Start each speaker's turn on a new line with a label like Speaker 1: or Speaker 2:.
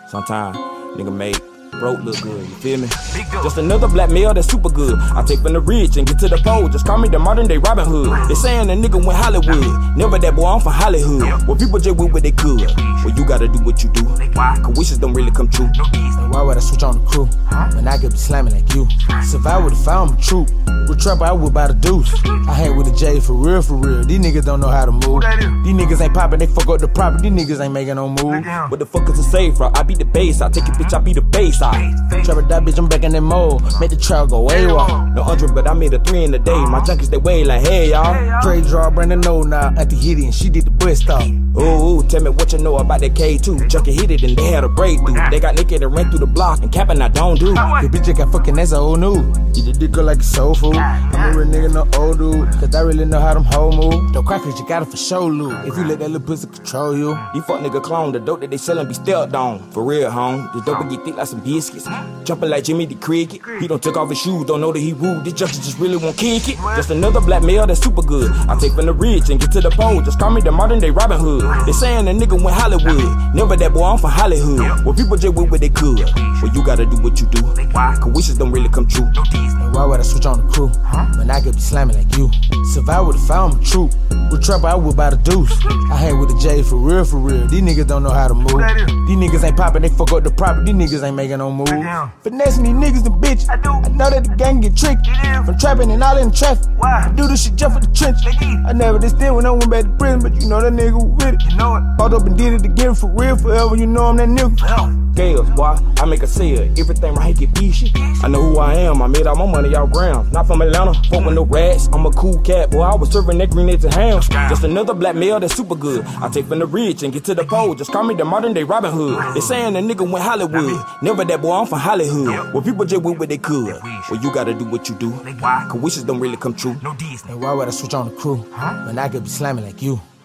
Speaker 1: Sometimes nigga make broke look good, you feel me? Just another black male that's super good. I take from the rich and get to the pole. Just call me the modern day Robin Hood. They saying a nigga went Hollywood. Never that boy, I'm from Hollywood. Well, people just with what they could. Well, you gotta do what you do. Cause wishes don't really come true.
Speaker 2: And why would I switch on the crew when I could be slamming like you? Survive with if I'm true. With trapper, I would buy the deuce. I hang with a J for real, for real. These niggas don't know how to move. These niggas ain't poppin', they fuck up the property. These niggas ain't making no move.
Speaker 1: What the fuck is a safe route? I beat the bass, I take it, bitch, I beat the bass.
Speaker 2: Trapper that bitch, I'm back in that mode. Make the trail go AWOL.
Speaker 1: No 100, but I made a 3 in the day. My junkies, they weigh like, hey, y'all.
Speaker 2: Dre draw, Brandon no now. Auntie hit it and she did the butt stop.
Speaker 1: Ooh, tell me what you know about that K2. Junkie hit it and they had a breakthrough. They got naked and ran through the block and capping I don't do.
Speaker 2: The bitch got fucking, that's old news. Eat the dick like a soul food. I'm a real nigga, no old dude. Cause I really know how them hoe move. Don't cry cause you got it for show, Lou. If you let that little pussy control you.
Speaker 1: These fuck nigga clone, the dope that they sellin' be stealth on. For real, home. The dope will get thick like some biscuits. Jumping like Jimmy the Cricket. He don't take off his shoes, don't know that he rude. This junkie just really won't kick it. Just another black male that's super good. I take from the rich and get to the pole. Just call me the modern day Robin Hood. They saying a nigga went Hollywood. Never that boy, I'm from Hollywood. Well, people just with what they could. Well, you gotta do what you do. Cause wishes don't really come true.
Speaker 2: And why would I switch on the crew when I could be slamming like you? Survive with if I'm true. With trapper, I would buy the deuce. I hang with a J for real, for real. These niggas don't know how to move. These niggas ain't poppin', they fuck up the property. These niggas ain't making no move. Finessing these niggas the bitch. I know that the gang get tricky. From trapping and all in the traffic. I do this shit just for the trench. I never did still when I went back to prison, but you know that nigga with it. Bought up and did it again for real, forever. You know I'm that nigga.
Speaker 1: Scales, boy, I make a sale. Everything right here get fishy. I know who I am. I made all my money out ground. Not from Atlanta, fuck with no rats. I'm a cool cat, boy. I was serving that green eggs and ham. Just another black male that's super good. I take from the rich and get to the pole. Just call me the modern day Robin Hood. They saying a nigga went Hollywood. Never that boy, I'm from Hollywood. Well, people just with what they could. Well, you gotta do what you do. Cause wishes don't really come true.
Speaker 2: And why would I switch on the crew when I could be slamming like you?